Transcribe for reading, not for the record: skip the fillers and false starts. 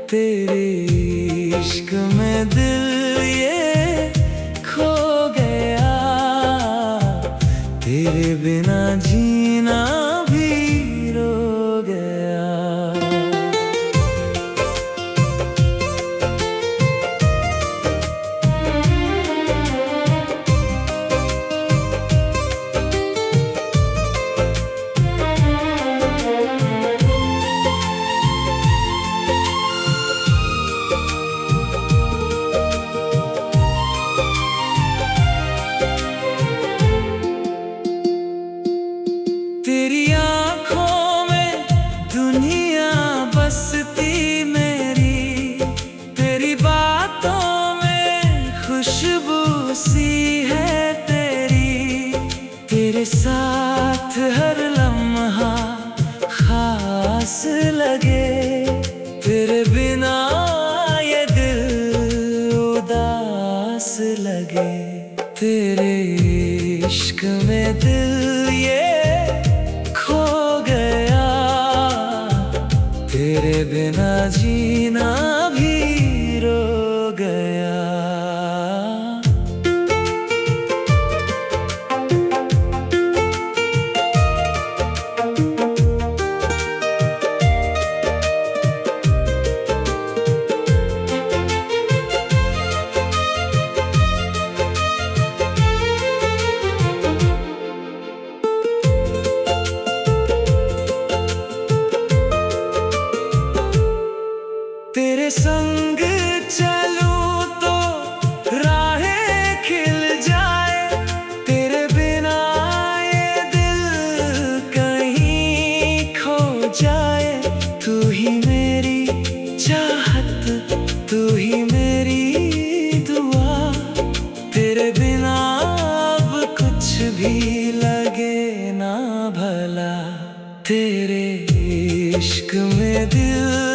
तेरे इश्क में दिल ये खो गया, तेरे बिना जीना भी रो गया। तेरी आँखों में दुनिया बसती मेरी, तेरी बातों में खुशबू सी है तेरी, तेरे साथ हर लम्हा खास लगे, तेरे बिना ये दिल उदास लगे। तेरे इश्क में दिल ये खो गया, तेरे बिना जीना भी रो गया। तेरे संग चलूं तो राहें खिल जाए, तेरे बिना ये दिल कहीं खो जाए। तू ही मेरी चाहत, तू ही मेरी दुआ, तेरे बिना अब कुछ भी लगे ना भला। तेरे इश्क में दिल